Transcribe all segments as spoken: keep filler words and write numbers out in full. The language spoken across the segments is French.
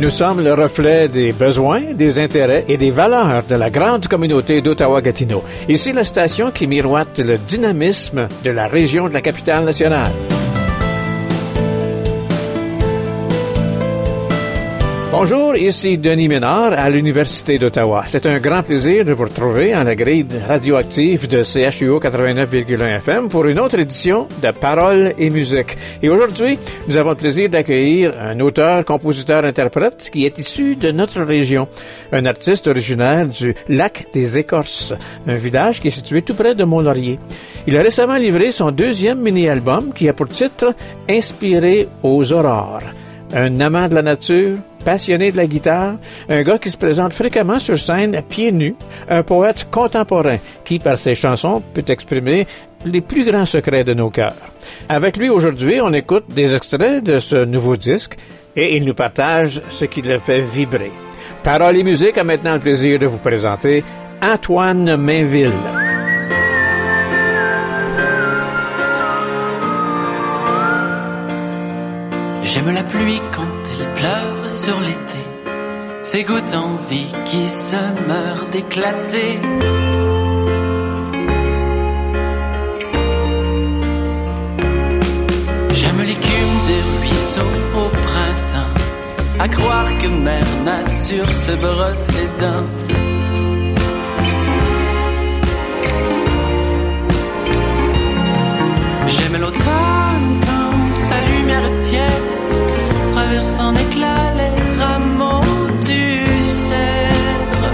Nous sommes le reflet des besoins, des intérêts et des valeurs de la grande communauté d'Ottawa-Gatineau. Ici la station qui miroite le dynamisme de la région de la capitale nationale. Bonjour, ici Denis Ménard à l'Université d'Ottawa. C'est un grand plaisir de vous retrouver en la grille radioactive de C H U O quatre-vingt-neuf virgule un F M pour une autre édition de Paroles et musique. Et aujourd'hui, nous avons le plaisir d'accueillir un auteur, compositeur, interprète qui est issu de notre région. Un artiste originaire du Lac des Écorces, un village qui est situé tout près de Mont-Laurier. Il a récemment livré son deuxième mini-album qui a pour titre « Inspiré aux aurores ». Un amant de la nature, passionné de la guitare, un gars qui se présente fréquemment sur scène pieds nus, un poète contemporain qui, par ses chansons, peut exprimer les plus grands secrets de nos cœurs. Avec lui aujourd'hui, on écoute des extraits de ce nouveau disque et il nous partage ce qui le fait vibrer. Paroles et musique a maintenant le plaisir de vous présenter Antoine Mainville. J'aime la pluie quand elle pleure sur l'été, ces gouttes en vie qui se meurent d'éclater. J'aime l'écume des ruisseaux au printemps, à croire que mère nature se brosse les dents. J'aime l'automne quand sa lumière tiède traverse en éclats les rameaux du cèdre.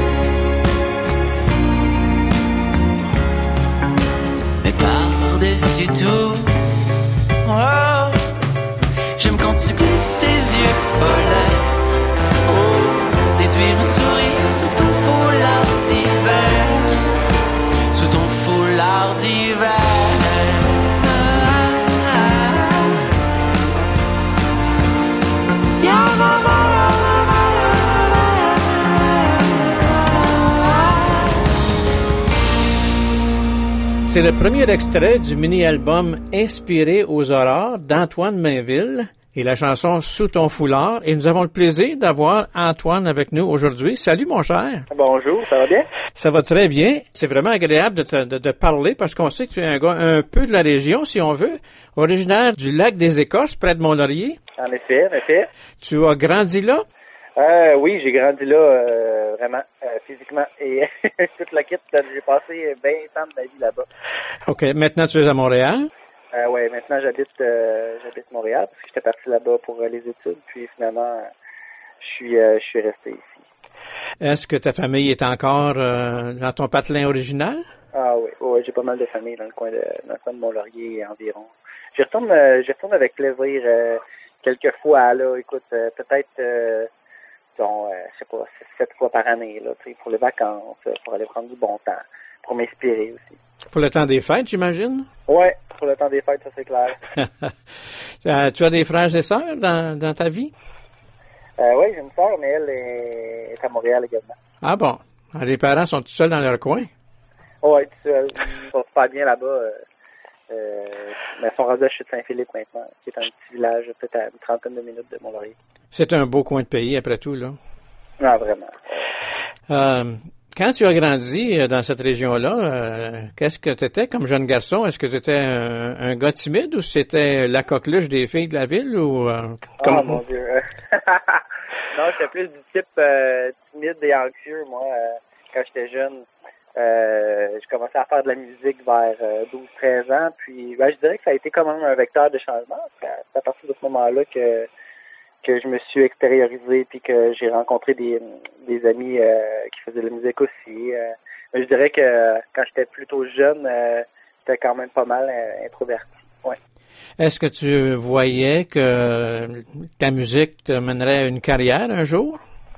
Mais par-dessus tout, oh, j'aime quand tu plisses tes yeux polaires. Oh, déduire un sourire sous ton foulard d'hiver, sous ton foulard d'hiver. C'est le premier extrait du mini-album Inspiré aux aurores d'Antoine Mainville et la chanson Sous ton foulard. Et nous avons le plaisir d'avoir Antoine avec nous aujourd'hui. Salut mon cher. Bonjour, ça va bien? Ça va très bien. C'est vraiment agréable de te de, de parler parce qu'on sait que tu es un gars un peu de la région, si on veut, originaire du Lac des Écorces, près de Mont-Laurier. En effet, en effet. Tu as grandi là? Euh, oui, j'ai grandi là, euh, vraiment, euh, physiquement. Et toute la kit, j'ai passé vingt ans de ma vie là-bas. OK. Maintenant, tu es à Montréal? Euh, oui, maintenant, j'habite euh, j'habite Montréal parce que j'étais parti là-bas pour euh, les études. Puis finalement, je suis euh, je suis resté ici. Est-ce que ta famille est encore euh, dans ton patelin original? Ah oui, oui, j'ai pas mal de famille dans le coin de, dans le coin de Mont-Laurier et environ. Je retourne, euh, je retourne avec plaisir euh, quelques fois, là. Écoute, euh, peut-être... Euh, Disons, euh, je sais pas, sept fois par année, là, tu sais, pour les vacances, pour aller prendre du bon temps, pour m'inspirer aussi. Pour le temps des fêtes, j'imagine? Oui, pour le temps des fêtes, ça c'est clair. Tu as des frères et sœurs dans, dans ta vie? Euh, oui, j'ai une sœur, mais elle est, est à Montréal également. Ah bon? Les parents sont tout seuls dans leur coin? Oui, tout seuls. Ils sont super bien là-bas. Euh, euh, mais ils sont rendus à Chute-Saint-Philippe maintenant, qui est un petit village peut-être à une trentaine de minutes de Mont-Laurier. C'est un beau coin de pays, après tout, là. Non, vraiment. Euh, quand tu as grandi dans cette région-là, euh, qu'est-ce que tu étais comme jeune garçon? Est-ce que tu étais un, un gars timide ou c'était la coqueluche des filles de la ville? Ou, euh, comme... Oh mon Dieu! Non, j'étais plus du type euh, timide et anxieux, moi, euh, quand j'étais jeune. Euh, j'ai commencé à faire de la musique vers euh, douze treize ans, puis ben, je dirais que ça a été quand même un vecteur de changement. C'est à partir de ce moment-là que que je me suis extériorisé puis que j'ai rencontré des, des amis euh, qui faisaient de la musique aussi. Euh, je dirais que quand j'étais plutôt jeune, euh, j'étais quand même pas mal euh, introverti. Ouais. Est-ce que tu voyais que ta musique te mènerait à une carrière un jour?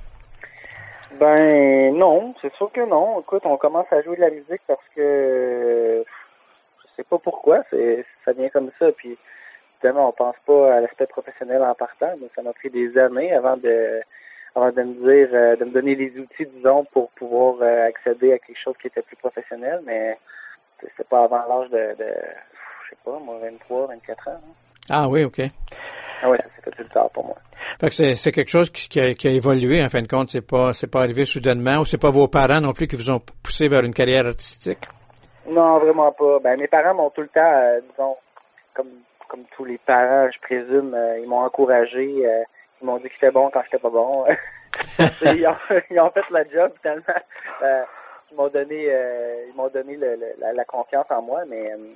Ben non, c'est sûr que non. Écoute, on commence à jouer de la musique parce que je sais pas pourquoi, c'est ça vient comme ça, puis évidemment, on pense pas à l'aspect professionnel en partant, mais ça m'a pris des années avant de avant de me dire, euh, de me donner les outils, disons, pour pouvoir euh, accéder à quelque chose qui était plus professionnel, mais c'est pas avant l'âge de, de je sais pas, moi, vingt-trois, vingt-quatre ans. Hein. Ah oui, OK. Ah oui, ça s'est fait plus tard pour moi. Fait que c'est, c'est quelque chose qui, qui, a, qui a évolué, en fin de compte. C'est pas, c'est pas arrivé soudainement, ou c'est pas vos parents non plus qui vous ont poussé vers une carrière artistique? Non, vraiment pas. Ben, mes parents m'ont tout le temps, euh, disons, comme, comme tous les parents, je présume, euh, ils m'ont encouragé, euh, ils m'ont dit que j'étais bon quand j'étais pas bon. ils, ont, ils ont fait la job, tellement, euh, ils m'ont donné, euh, ils m'ont donné le, le, la, la confiance en moi, mais, euh,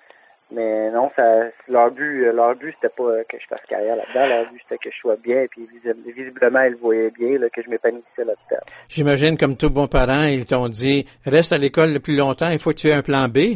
mais non, ça, leur but, leur but, c'était pas que je fasse carrière là-dedans. Leur but, c'était que je sois bien, et puis visiblement, ils voyaient bien, là, que je m'épanouissais là-dedans. J'imagine, comme tout bon parent, ils t'ont dit, reste à l'école le plus longtemps, il faut que tu aies un plan B.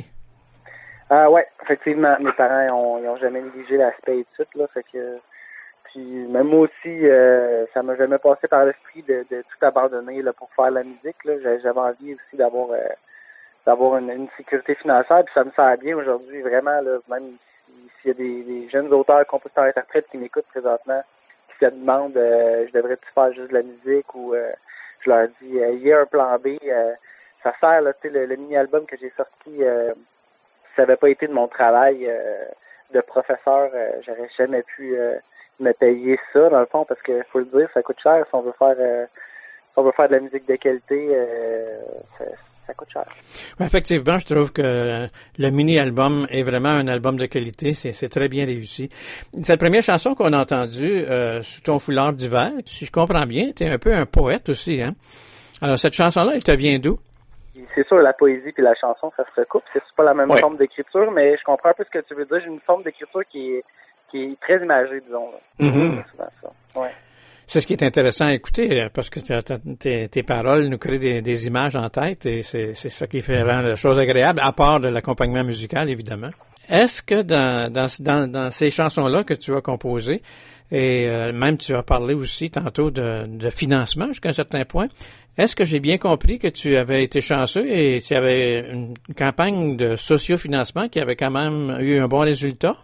Ah ouais, effectivement, mes parents, ils ont, ils ont jamais négligé l'aspect études, là, fait que, puis même moi aussi, euh, ça m'a jamais passé par l'esprit de, de tout abandonner, là, pour faire la musique, là. J'avais envie aussi d'avoir, euh, d'avoir une, une sécurité financière, puis ça me sert bien aujourd'hui, vraiment, là, même s'il y a des, des jeunes auteurs, compositeurs, interprètes qui m'écoutent présentement, qui se demandent, euh, je devrais-tu faire juste de la musique, ou euh, je leur dis, euh, il y a un plan B, euh, ça sert, là, tu sais, le, le mini-album que j'ai sorti, euh, si ça n'avait pas été de mon travail euh, de professeur, euh, j'aurais jamais pu euh, me payer ça, dans le fond, parce que, faut le dire, ça coûte cher, si on veut faire, euh, si on veut faire de la musique de qualité, euh, ça, ça coûte cher. Oui, effectivement, je trouve que le mini-album est vraiment un album de qualité. C'est, c'est très bien réussi. Cette première chanson qu'on a entendue, euh, Sous ton foulard d'hiver, si je comprends bien, tu es un peu un poète aussi, hein? Alors, cette chanson-là, elle te vient d'où? C'est sûr, la poésie puis la chanson, ça se recoupe. C'est pas la même ouais. forme d'écriture, mais je comprends un peu ce que tu veux dire. J'ai une forme d'écriture qui est, qui est très imagée, disons. Mm-hmm. C'est souvent ça. Ouais. C'est ce qui est intéressant à écouter, parce que tes, tes paroles nous créent des, des images en tête, et c'est, c'est ça qui fait rendre la chose agréable, à part de l'accompagnement musical, évidemment. Est-ce que dans, dans, dans, dans ces chansons-là que tu as composées, et euh, même tu as parlé aussi tantôt de, de financement jusqu'à un certain point, est-ce que j'ai bien compris que tu avais été chanceux et tu avais une campagne de sociofinancement qui avait quand même eu un bon résultat?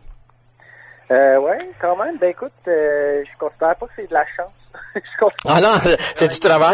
Euh, oui, quand même. Ben écoute, euh, je considère pas que c'est de la chance. je ah non, c'est du travail?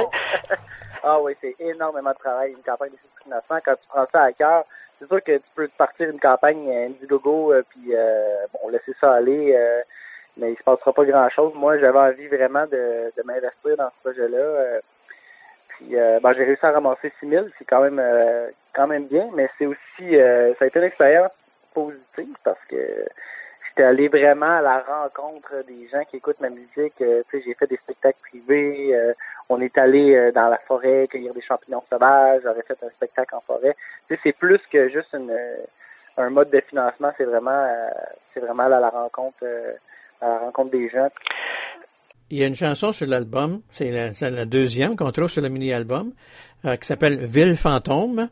ah oui, c'est énormément de travail, une campagne de sociofinancement. Quand tu prends ça à cœur, c'est sûr que tu peux partir une campagne Indiegogo, euh, puis euh, bon, laisser ça aller, euh, mais il se passera pas grand-chose. Moi, j'avais envie vraiment de, de m'investir dans ce projet-là. Euh, puis euh, ben, j'ai réussi à ramasser six mille, c'est quand même euh, quand même bien, mais c'est aussi euh, ça a été une expérience positive parce que j'étais allé vraiment à la rencontre des gens qui écoutent ma musique. Euh, tu sais, j'ai fait des spectacles privés. Euh, on est allé euh, dans la forêt cueillir des champignons sauvages. J'aurais fait un spectacle en forêt. Tu sais, c'est plus que juste une, un mode de financement. C'est vraiment, euh, c'est vraiment aller à la rencontre, euh, à la rencontre des gens. Il y a une chanson sur l'album, c'est la, c'est la deuxième qu'on trouve sur le mini-album, euh, qui s'appelle Ville fantôme.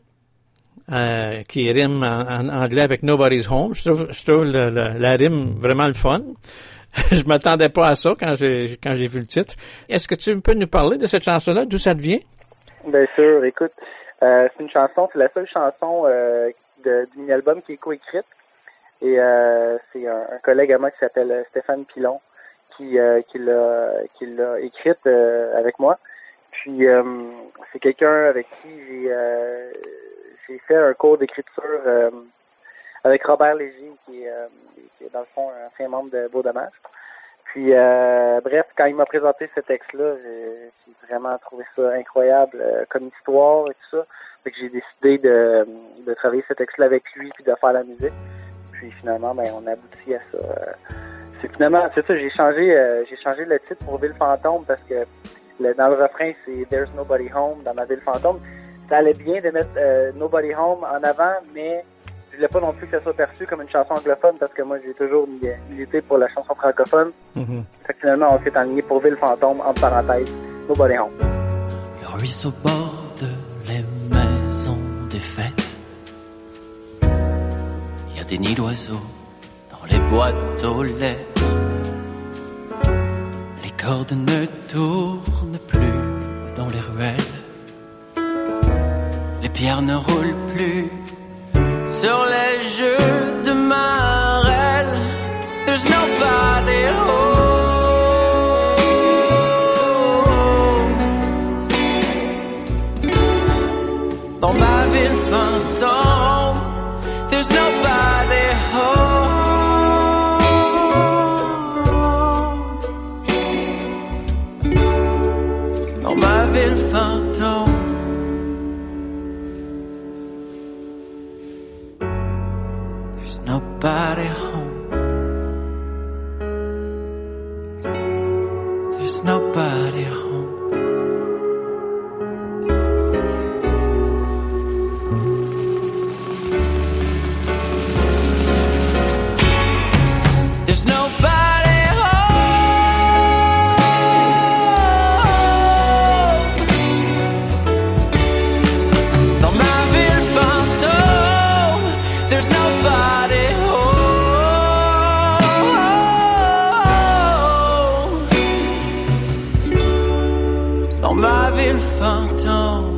Euh, qui rime en, en anglais avec Nobody's Home. Je trouve, je trouve le, le, la rime vraiment le fun. Je m'attendais pas à ça quand j'ai quand j'ai vu le titre. Est-ce que tu peux nous parler de cette chanson-là, d'où ça te vient? Bien sûr, écoute, euh, c'est une chanson, c'est la seule chanson euh, de, du mini-album qui est coécrite. Et euh, c'est un, un collègue à moi qui s'appelle Stéphane Pilon qui, euh, qui l'a qui l'a écrite euh, avec moi. Puis euh, c'est quelqu'un avec qui j'ai euh, J'ai fait un cours d'écriture euh, avec Robert Léger, qui est, euh, qui est dans le fond un ancien membre de Beau Dommage. Puis, euh, bref, quand il m'a présenté ce texte-là, j'ai, j'ai vraiment trouvé ça incroyable euh, comme histoire et tout ça. Fait que j'ai décidé de, de travailler ce texte-là avec lui puis de faire la musique. Puis finalement, ben, on a abouti à ça. C'est finalement, c'est ça, j'ai changé, euh, j'ai changé le titre pour Ville fantôme parce que le, dans le refrain, c'est There's Nobody Home dans ma ville fantôme. Ça allait bien de mettre euh, Nobody Home en avant, mais je voulais pas non plus que ça soit perçu comme une chanson anglophone parce que moi, j'ai toujours milité pour la chanson francophone. Mm-hmm. Fait que finalement, on s'est aligné pour Ville fantôme, entre parenthèses, Nobody Home. Le ruisseau borde les maisons défaites. Il y a des nids d'oiseaux dans les boîtes aux lettres. Les cordes ne tournent plus dans les ruelles. Les pierres ne roulent plus sur les jeux de marelle. There's nobody home. Dans ma ville fantôme, there's nobody home. nobody home. There's nobody home. There's nobody home. Dans ma ville fantôme, there's nobody home. Dans ma ville fantôme.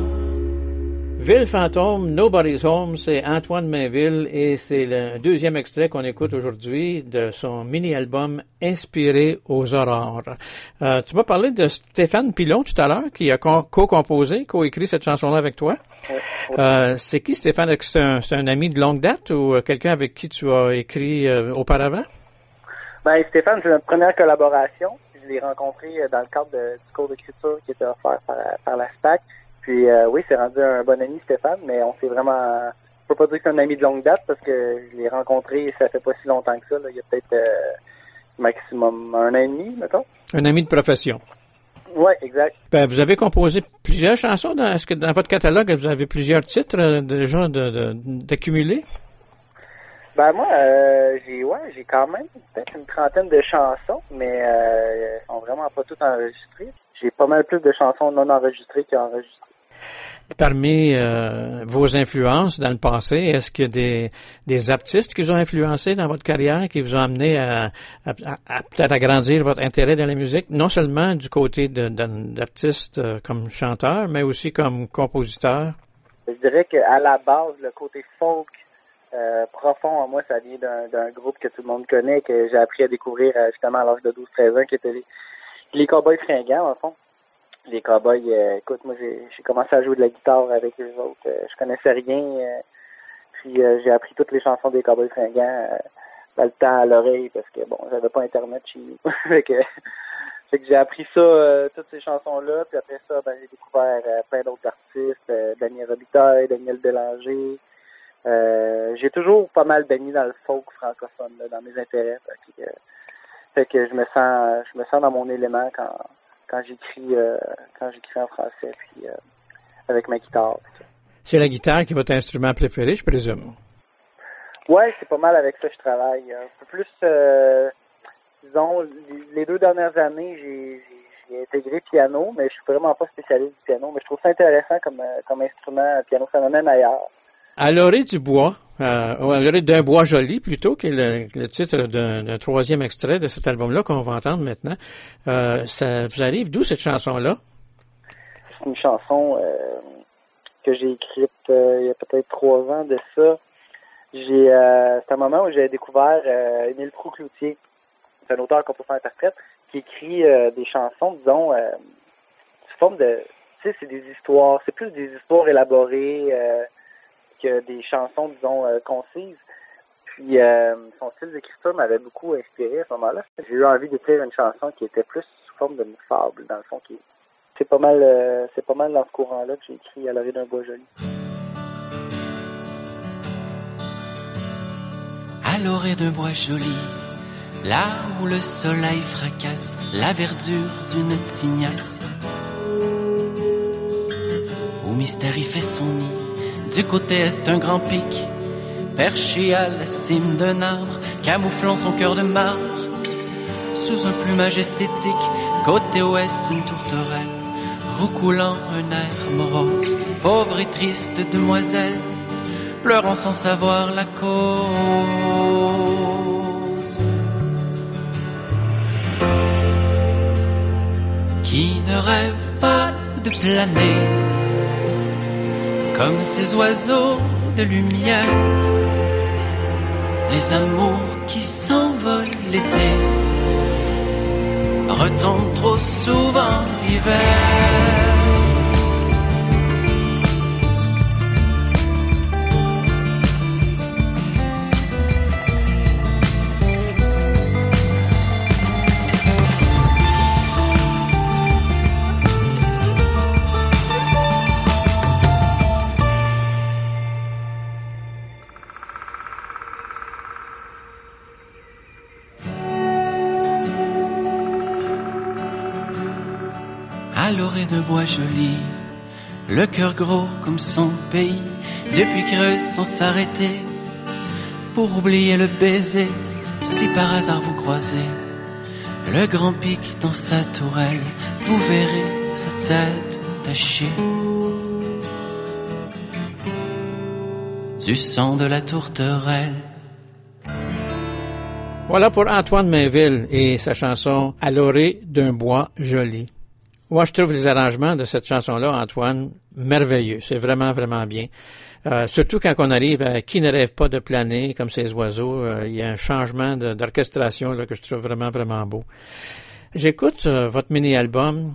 Ville fantôme, Nobody's Home, c'est Antoine Mainville et c'est le deuxième extrait qu'on écoute aujourd'hui de son mini-album Inspiré aux aurores. Euh, tu m'as parlé de Stéphane Pilon tout à l'heure qui a co- co-composé, co-écrit cette chanson-là avec toi. Euh, c'est qui Stéphane? Est-ce que c'est un, c'est un ami de longue date ou quelqu'un avec qui tu as écrit euh, auparavant? Ben, Stéphane, c'est notre première collaboration. Je l'ai rencontré dans le cadre de, du cours d'écriture qui était offert par, par la SPAC. Puis euh, oui, c'est rendu un bon ami, Stéphane, mais on s'est vraiment... Je peux pas dire que c'est un ami de longue date parce que je l'ai rencontré et ça fait pas si longtemps que ça. Là. Il y a peut-être euh, maximum un an et demi, mettons. Un ami de profession. Oui, exact. Ben, vous avez composé plusieurs chansons. Dans, est-ce que dans votre catalogue, vous avez plusieurs titres euh, déjà de, de, d'accumuler? Ben moi, euh, j'ai ouais, j'ai quand même peut-être une trentaine de chansons, mais euh, elles sont vraiment pas toutes enregistrées. J'ai pas mal plus de chansons non enregistrées qu'enregistrées. Parmi euh, vos influences dans le passé, est-ce qu'il y a des, des artistes qui vous ont influencé dans votre carrière, qui vous ont amené à, à, à peut-être agrandir votre intérêt dans la musique, non seulement du côté de, de, d'artistes euh, comme chanteur, mais aussi comme compositeur? Je dirais qu'à la base, le côté folk euh, profond en moi, ça vient d'un, d'un groupe que tout le monde connaît, que j'ai appris à découvrir euh, justement à l'âge de douze treize ans, qui était les, les Cowboys Fringants, en fond. Les Cowboys, euh, écoute, moi, j'ai, j'ai commencé à jouer de la guitare avec eux autres. Euh, je connaissais rien. Euh, puis, euh, j'ai appris toutes les chansons des Cowboys Fringants euh, dans le temps à l'oreille parce que, bon, j'avais pas Internet chez nous. fait, que, fait que j'ai appris ça, euh, toutes ces chansons-là. Puis après ça, ben, j'ai découvert euh, plein d'autres artistes. Euh, Daniel Robitaille, Daniel Bélanger. Euh, j'ai toujours pas mal baigné dans le folk francophone, là, dans mes intérêts. Fait que, euh, fait que je me sens je me sens dans mon élément quand... quand j'écris euh, quand j'écris en français puis euh, avec ma guitare. C'est la guitare qui est votre instrument préféré, je présume. Ouais, c'est pas mal avec ça que je travaille. Un peu plus euh, disons les deux dernières années, j'ai, j'ai, j'ai intégré piano, mais je suis vraiment pas spécialiste du piano, mais je trouve ça intéressant comme comme instrument, le piano ça m'amène ailleurs. À l'orée du bois, euh, ou à l'orée d'un bois joli plutôt, qui est le, le titre d'un, d'un troisième extrait de cet album-là qu'on va entendre maintenant. Euh, ça vous arrive d'où cette chanson-là? C'est une chanson euh, que j'ai écrite euh, il y a peut-être trois ans de ça. J'ai euh, c'est un moment où j'ai découvert euh, Émile Proulx-Cloutier. C'est un auteur, compositeur, interprète qui écrit euh, des chansons, disons, euh, sous forme de, tu sais, c'est des histoires, c'est plus des histoires élaborées. Euh, que des chansons, disons, euh, concises. Puis, euh, son style d'écriture m'avait beaucoup inspiré à ce moment-là. J'ai eu envie d'écrire une chanson qui était plus sous forme de fable, dans le fond. Qui... C'est pas mal euh, c'est pas mal dans ce courant-là que j'ai écrit À l'orée d'un bois joli. À l'orée d'un bois joli, là où le soleil fracasse la verdure d'une tignasse, où Mystère y fait son nid. Du côté est un grand pic, perché à la cime d'un arbre, camouflant son cœur de marbre. Sous un plumage esthétique, côté ouest une tourterelle, roucoulant un air morose, pauvre et triste demoiselle, pleurant sans savoir la cause. Qui ne rêve pas de planer comme ces oiseaux de lumière, les amours qui s'envolent l'été retombent trop souvent l'hiver. à l'orée de bois joli, le cœur gros comme son pays, depuis Creuse sans s'arrêter, pour oublier le baiser, si par hasard vous croisez le grand pic dans sa tourelle, vous verrez sa tête tachée du sang de la tourterelle. Voilà pour Antoine Mainville et sa chanson « À l'orée d'un bois joli ». Moi, je trouve les arrangements de cette chanson-là, Antoine, merveilleux. C'est vraiment, vraiment bien. Euh, surtout quand on arrive à « Qui ne rêve pas de planer » comme ces oiseaux, euh, il y a un changement de, d'orchestration là, que je trouve vraiment, vraiment beau. J'écoute euh, votre mini-album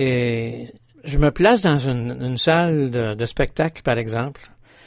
et je me place dans une, une salle de, de spectacle, par exemple.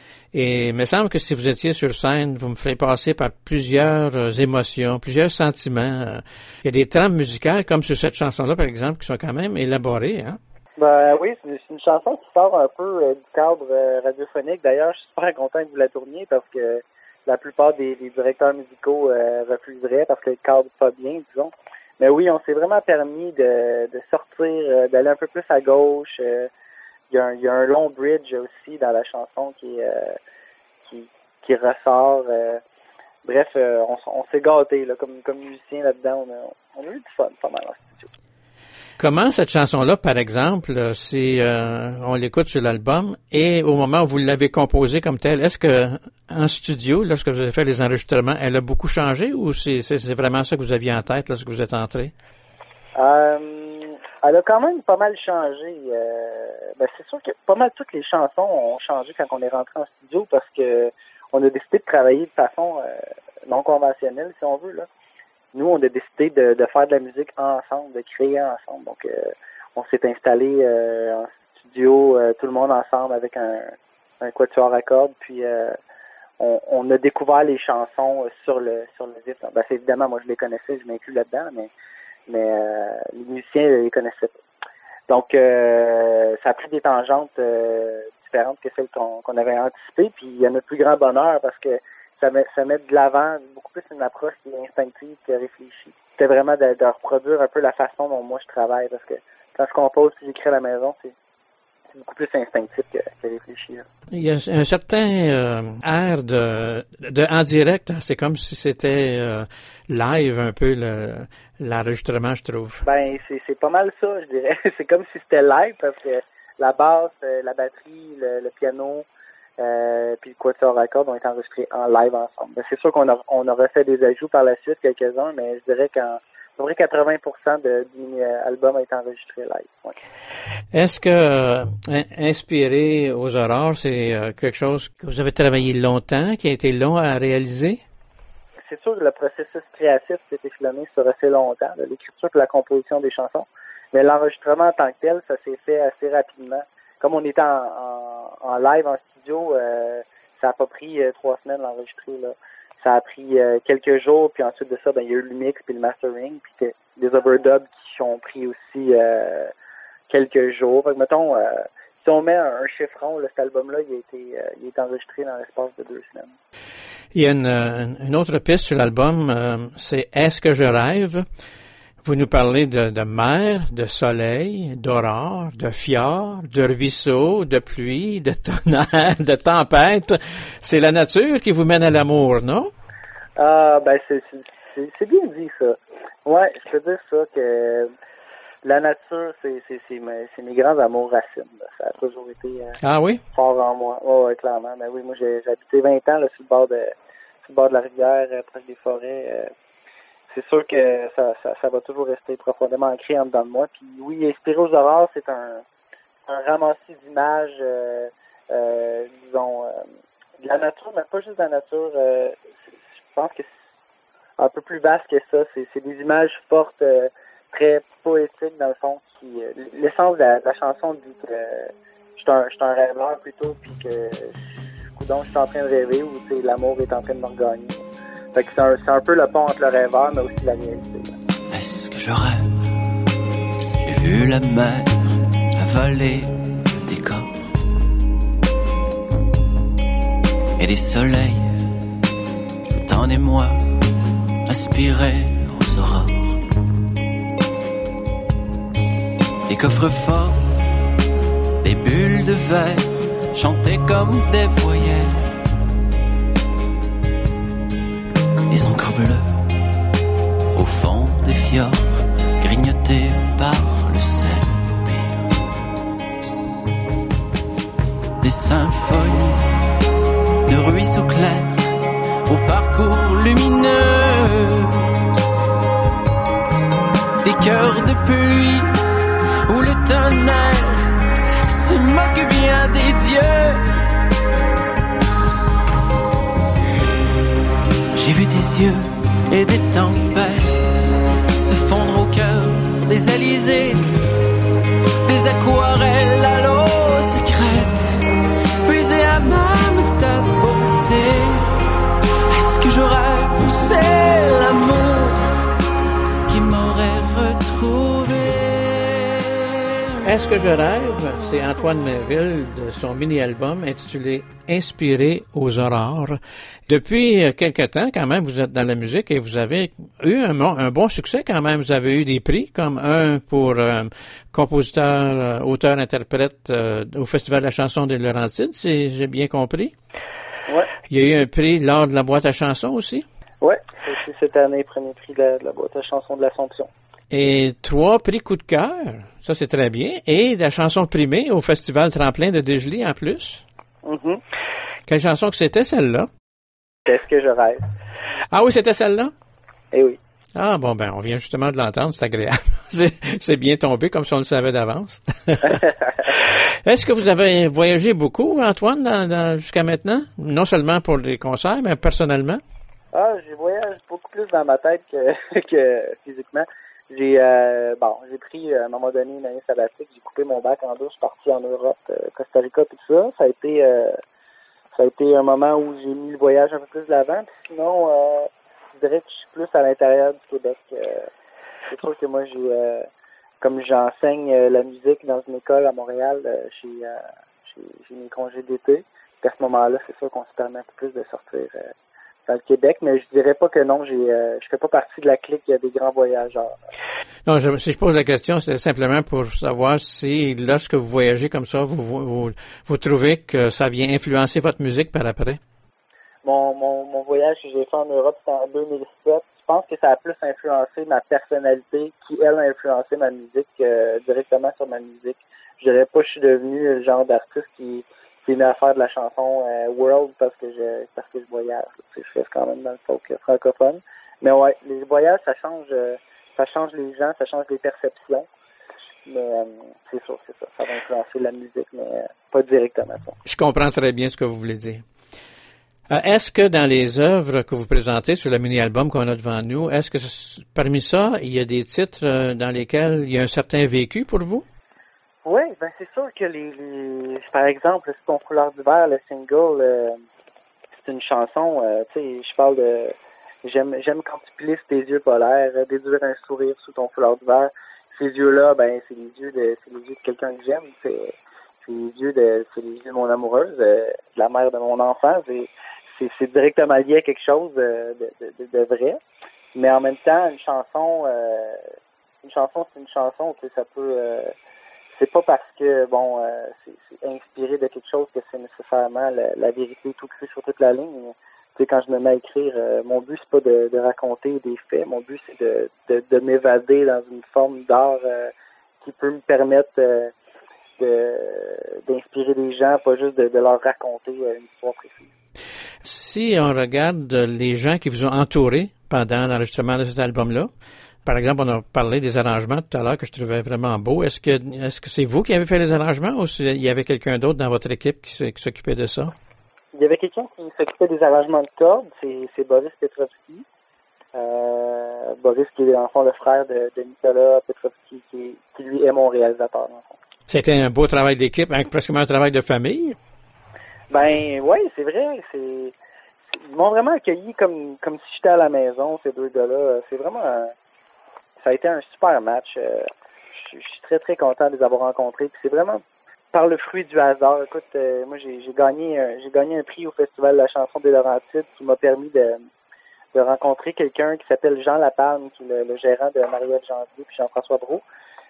Et il me semble que si vous étiez sur scène, vous me ferez passer par plusieurs euh, émotions, plusieurs sentiments. Euh, il y a des trames musicales, comme sur cette chanson-là, par exemple, qui sont quand même élaborées, hein? Ben oui, c'est une chanson qui sort un peu euh, du cadre euh, radiophonique. D'ailleurs, je suis super content que vous la tourniez parce que la plupart des, des directeurs musicaux euh, refuseraient parce que le cadre n'est pas bien, disons. Mais oui, on s'est vraiment permis de, de sortir, euh, d'aller un peu plus à gauche. Euh, Il y, a un, il y a un long bridge aussi dans la chanson qui euh, qui, qui ressort. Euh, bref, euh, on, on s'est gâtés là, comme, comme musicien là-dedans. On a, on a eu du fun, pas mal en studio. Comment cette chanson-là, par exemple, si euh, on l'écoute sur l'album et au moment où vous l'avez composée comme telle, est-ce que en studio, lorsque vous avez fait les enregistrements, elle a beaucoup changé ou c'est, c'est, c'est vraiment ça que vous aviez en tête lorsque vous êtes entré? Euh, Elle a quand même pas mal changé. Euh, ben c'est sûr que pas mal toutes les chansons ont changé quand on est rentré en studio parce que on a décidé de travailler de façon euh, non conventionnelle, si on veut, là. Nous, on a décidé de, de faire de la musique ensemble, de créer ensemble. Donc, euh, on s'est installé euh, en studio, euh, tout le monde ensemble avec un, un quatuor à cordes, puis euh, on, on a découvert les chansons sur le sur le disque. Ben, c'est évidemment, moi, je les connaissais, je m'inclus là-dedans, mais mais euh, les musiciens ne les connaissaient pas. Donc, euh, ça a pris des tangentes euh, différentes que celles qu'on, qu'on avait anticipées, puis il y a notre plus grand bonheur parce que ça met, ça met de l'avant beaucoup plus une approche qui est instinctive que réfléchie. C'était vraiment de, de reproduire un peu la façon dont moi je travaille, parce que quand je compose et j'écris à la maison, c'est, c'est beaucoup plus instinctif que, que réfléchi. Là. Il y a un certain euh, air de, de en direct, c'est comme si c'était euh, live un peu le, l'enregistrement, je trouve. Ben c'est, c'est pas mal ça, je dirais. C'est comme si c'était live parce que la basse, la batterie, le, le piano, euh, puis le quatuor à cordes ont été enregistrés en live ensemble. Ben, c'est sûr qu'on a, on aurait fait des ajouts par la suite, quelques-uns, mais je dirais qu'en à peu près quatre-vingts pour cent de, du album a été enregistré live. Ouais. Est-ce que euh, inspiré aux aurores, c'est euh, quelque chose que vous avez travaillé longtemps, qui a été long à réaliser? C'est sûr que le processus créatif s'est échelonné sur assez longtemps, là, l'écriture et la composition des chansons. Mais l'enregistrement en tant que tel, ça s'est fait assez rapidement. Comme on était en, en, en live, en studio, euh, ça n'a pas pris euh, trois semaines l'enregistrer, là. Ça a pris euh, quelques jours, puis ensuite de ça, ben il y a eu le mix puis le mastering, puis des overdubs qui ont pris aussi euh, quelques jours. Fait que, mettons, euh, si on met un, un chiffron, là, cet album-là, il a été euh, il est enregistré dans l'espace de deux semaines. Il y a une, une autre piste sur l'album, euh, c'est « Est-ce que je rêve ?» Vous nous parlez de, de mer, de soleil, d'aurore, de fjord, de ruisseau, de pluie, de tonnerre, de tempête. C'est la nature qui vous mène à l'amour, non? Ah, ben c'est, c'est, c'est bien dit, ça. Ouais, je peux dire ça, que la nature, c'est, c'est, c'est, mes, c'est mes grands amours racines. Là. Ça a toujours été euh, ah oui? fort en moi. Oh, ouais, clairement. Ben oui, moi, j'ai, j'ai habité vingt ans là, sur, le bord de, sur le bord de la rivière, euh, proche des forêts. Euh, c'est sûr que ça, ça, ça va toujours rester profondément ancré en dedans de moi. Puis oui, Inspiré aux aurores, c'est un, un ramassis d'images, euh, euh, disons, euh, de la nature, mais pas juste de la nature. Euh, je pense que c'est un peu plus vaste que ça. C'est, c'est des images fortes, euh, très poétiques dans le fond. Qui, euh, l'essence de la, de la chanson dit que euh, je suis un, je suis un rêveur plutôt, puis que coudonc, je suis en train de rêver ou l'amour est en train de me regagner. Fait que c'est un, c'est un peu le pont entre le rêveur, mais aussi la réalité. Est-ce que je rêve? J'ai vu la mer avaler le décor et des soleils, ton et moi, aspirer aux aurores. Des coffres forts bulles de verre chantaient comme des voyelles. Les encres bleues au fond des fjords, grignotées par le sel. Des symphonies de ruisseaux clairs au parcours lumineux, des chœurs de pluie où le tonnerre se moque bien des dieux. J'ai vu des yeux et des tempêtes se fondre au cœur des Élysées, des aquarelles à l'eau secrète, puisées à même ta beauté. Est-ce que je rêve ou c'est l'amour qui m'aurait retrouvé? Est-ce que je rêve? C'est Antoine Mainville de son mini-album intitulé Inspiré aux aurores. Depuis quelque temps, quand même, vous êtes dans la musique et vous avez eu un, un bon succès quand même. Vous avez eu des prix, comme un pour euh, compositeur, euh, auteur, interprète euh, au Festival de la chanson des Laurentides, si j'ai bien compris. Ouais. Il y a eu un prix lors de la boîte à chansons aussi. Oui, c'est cette année, premier prix de la, de la boîte à chansons de l'Assomption. Et trois prix coup de cœur, ça c'est très bien. Et la chanson primée au Festival Tremplin de Dégelée en plus. Mm-hmm. Quelle chanson que c'était celle-là? Est-ce que je rêve? Ah oui, c'était celle-là? Eh oui. Ah bon, ben on vient justement de l'entendre, c'est agréable. c'est, c'est bien tombé comme si on le savait d'avance. Est-ce que vous avez voyagé beaucoup, Antoine, dans, dans, jusqu'à maintenant? Non seulement pour les concerts, mais personnellement? Ah, j'ai voyagé beaucoup plus dans ma tête que, que physiquement. J'ai euh, bon, j'ai pris à un moment donné une année sabbatique, j'ai coupé mon bac en deux, je suis parti en Europe, euh, Costa Rica tout ça. Ça a été euh, ça a été un moment où j'ai mis le voyage un peu plus de l'avant. Puis sinon, euh, je dirais que je suis plus à l'intérieur du Québec. Euh, c'est sûr que moi j'ai euh, comme j'enseigne euh, la musique dans une école à Montréal, euh, j'ai, euh, j'ai j'ai mes congés d'été. Puis à ce moment-là, c'est sûr qu'on se permet un peu plus de sortir euh, dans le Québec, mais je dirais pas que non, j'ai, euh, je fais pas partie de la clique des grands voyageurs. Non, je, si je pose la question, c'est simplement pour savoir si, lorsque vous voyagez comme ça, vous, vous, vous trouvez que ça vient influencer votre musique par après? Mon, mon, mon voyage que j'ai fait en Europe, c'était en deux mille sept. Je pense que ça a plus influencé ma personnalité qui, elle, a influencé ma musique euh, directement sur ma musique. Je dirais pas que je suis devenu le genre d'artiste qui qui est venu à faire de la chanson euh, world parce que je parce que je voyage. Je fais quand même dans le folk francophone. Mais ouais, les voyages, ça change euh, ça change les gens, ça change les perceptions. Mais euh, c'est sûr, c'est ça. Ça va influencer la musique, mais euh, pas directement ça. Je comprends très bien ce que vous voulez dire. Euh, est-ce que dans les œuvres que vous présentez sur le mini-album qu'on a devant nous, est-ce que parmi ça, il y a des titres euh, dans lesquels il y a un certain vécu pour vous? Oui, ben c'est sûr que les, les par exemple, c'est ton couleur d'hiver, le single, euh, c'est une chanson, euh, tu sais, je parle de j'aime j'aime quand tu plisses tes yeux polaires, euh, déduire un sourire sous ton foulard d'hiver. Ces yeux-là, ben c'est les yeux de c'est les yeux de quelqu'un que j'aime, c'est, c'est les yeux de c'est les yeux de mon amoureuse, euh, de la mère de mon enfant, c'est c'est, c'est directement lié à quelque chose de, de, de, de vrai. Mais en même temps, une chanson euh, une chanson c'est une chanson, tu sais, ça peut euh, c'est pas parce que, bon, euh, c'est, c'est inspiré de quelque chose que c'est nécessairement la, la vérité tout cru sur toute la ligne. Tu sais, quand je me mets à écrire, euh, mon but, c'est pas de, de raconter des faits. Mon but, c'est de, de, de m'évader dans une forme d'art euh, qui peut me permettre euh, de, d'inspirer des gens, pas juste de, de leur raconter une histoire précise. Si on regarde les gens qui vous ont entouré pendant l'enregistrement de cet album-là, par exemple, on a parlé des arrangements tout à l'heure que je trouvais vraiment beaux. Est-ce que est-ce que c'est vous qui avez fait les arrangements ou s'il y avait quelqu'un d'autre dans votre équipe qui, qui s'occupait de ça? Il y avait quelqu'un qui s'occupait des arrangements de cordes, c'est, c'est Boris Petrovski. Euh, Boris qui est dans le fond le frère de, de Nicolas Petrovski, qui, qui lui est mon réalisateur dans le fond. C'était un beau travail d'équipe, hein, presque un travail de famille? Ben oui, c'est vrai. C'est, c'est ils m'ont vraiment accueilli comme comme si j'étais à la maison, ces deux gars-là. C'est vraiment un, ça a été un super match. Euh, je, je suis très, très content de les avoir rencontrés. Puis c'est vraiment par le fruit du hasard. Écoute, euh, moi, j'ai, j'ai gagné euh, j'ai gagné un prix au Festival de la chanson des Laurentides qui m'a permis de, de rencontrer quelqu'un qui s'appelle Jean Lapalme, qui est le, le gérant de Marie-Ève Janvier puis Jean-François Brault.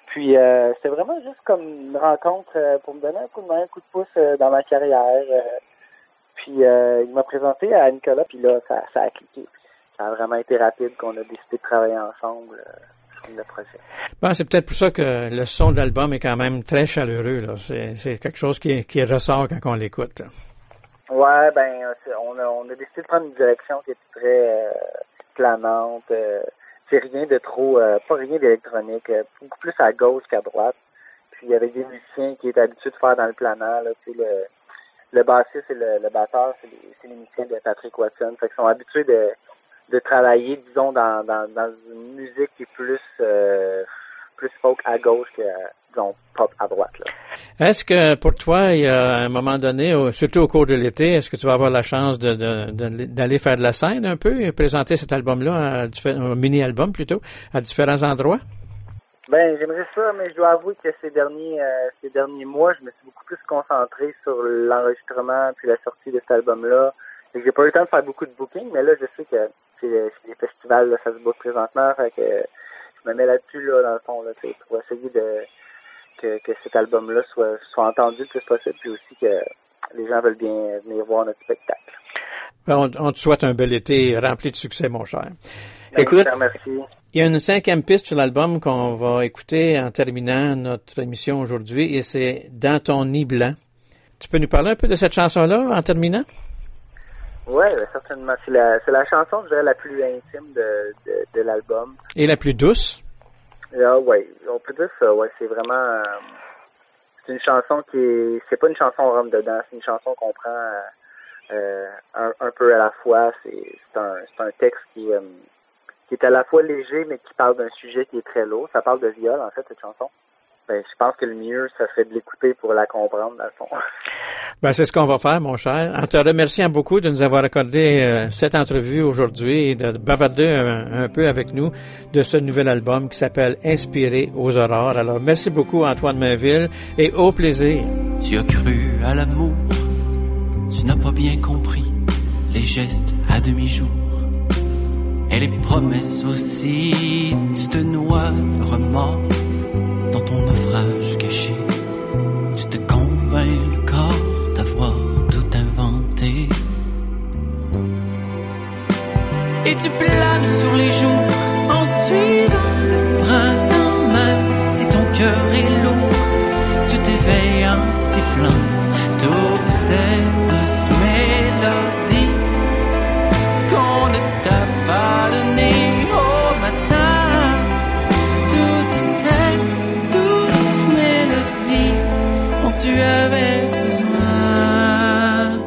Puis euh, c'était vraiment juste comme une rencontre euh, pour me donner un coup de main, un coup de pouce euh, dans ma carrière. Euh, puis euh, il m'a présenté à Nicolas, puis là, ça, ça a cliqué. Ça a vraiment été rapide qu'on a décidé de travailler ensemble euh, sur le projet. Bon, c'est peut-être pour ça que le son de l'album est quand même très chaleureux, là. C'est, c'est quelque chose qui, qui ressort quand on l'écoute. Ouais, ben, on a, on a décidé de prendre une direction qui est très euh, planante. Euh, c'est rien de trop, euh, pas rien d'électronique, euh, beaucoup plus à gauche qu'à droite. Puis avec des musiciens qui étaient habitués de faire dans le planant, là, tu sais, le, le bassiste et le, le batteur, c'est les, c'est les musiciens de Patrick Watson. Fait qu'ils sont habitués de, de travailler, disons, dans, dans, dans une musique qui est plus, euh, plus folk à gauche que, disons, pop à droite, là. Est-ce que pour toi, il y a un moment donné, surtout au cours de l'été, est-ce que tu vas avoir la chance de, de, de, d'aller faire de la scène un peu et présenter cet album-là, un mini-album plutôt, à différents endroits? Ben, j'aimerais ça, mais je dois avouer que ces derniers euh, ces derniers mois, je me suis beaucoup plus concentré sur l'enregistrement puis la sortie de cet album-là. Et j'ai pas eu le temps de faire beaucoup de booking, mais là, je sais que c'est les festivals, là, ça se book présentement, fait que je me mets là-dessus, là, dans le fond, là, pour essayer de que, que cet album-là soit, soit entendu le plus possible, puis aussi que les gens veulent bien venir voir notre spectacle. On, on te souhaite un bel été rempli de succès, mon cher. Ben, Écoute, merci. Il y a une cinquième piste sur l'album qu'on va écouter en terminant notre émission aujourd'hui, et c'est « Dans ton nid blanc ». Tu peux nous parler un peu de cette chanson-là en terminant? Oui, certainement. C'est la, c'est la chanson, je dirais, la plus intime de, de, de l'album. Et la plus douce? Ah, oui, on peut dire ça, ouais. C'est vraiment... Euh, c'est une chanson qui est... C'est pas une chanson on rentre dedans, c'est une chanson qu'on prend euh, un, un peu à la fois. C'est, c'est, un, c'est un texte qui... Euh, qui est à la fois léger, mais qui parle d'un sujet qui est très lourd. Ça parle de viol, en fait, cette chanson. Ben, je pense que le mieux, ça serait de l'écouter pour la comprendre, dans le fond. Ben, c'est ce qu'on va faire, mon cher. En te remerciant beaucoup de nous avoir accordé euh, cette entrevue aujourd'hui et de bavarder un, un peu avec nous de ce nouvel album qui s'appelle « Inspiré aux aurores ». Alors, merci beaucoup, Antoine Mainville, et au plaisir. Tu as cru à l'amour, tu n'as pas bien compris les gestes à demi-jour. Et les promesses aussi, tu te noies de remords dans ton naufrage caché. Tu te convaincs le corps d'avoir tout inventé. Et tu planes sur les jours en suivant le printemps, même si ton cœur est lourd. Tu t'éveilles en sifflant autour de ces douces mélodies qu'on ne t'a pas donné au matin. Toutes ces douces mélodies dont tu avais besoin.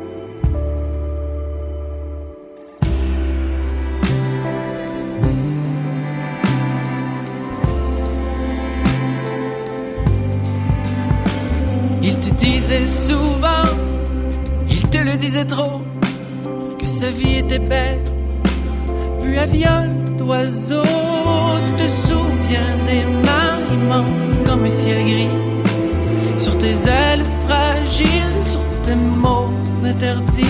Il te disait souvent, il te le disait trop, que sa vie était belle, vue à viol d'oiseaux. Tu te souviens des mains immenses comme un ciel gris, sur tes ailes fragiles, sur tes mots interdits.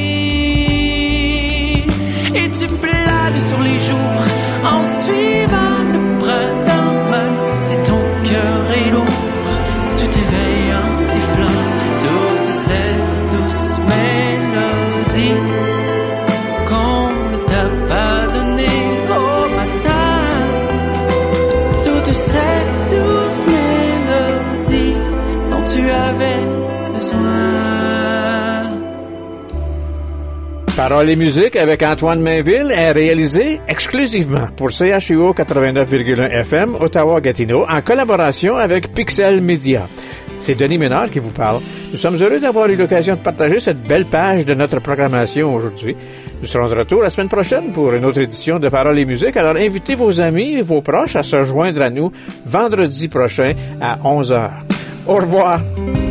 Et tu planes sur les jours en suivant le printemps, même si ton cœur est lourd. Tu t'éveilles en sifflant toutes ces douces mélodies qu'on ne t'a pas données au matin. Toutes ces douces mélodies dont tu avais besoin. Paroles et musique avec Antoine Mainville est réalisé exclusivement pour C H U O quatre-vingt-neuf virgule un F M Ottawa-Gatineau en collaboration avec Pixel Media. C'est Denis Ménard qui vous parle. Nous sommes heureux d'avoir eu l'occasion de partager cette belle page de notre programmation aujourd'hui. Nous serons de retour la semaine prochaine pour une autre édition de Paroles et musique. Alors invitez vos amis et vos proches à se joindre à nous vendredi prochain à onze heures. Au revoir.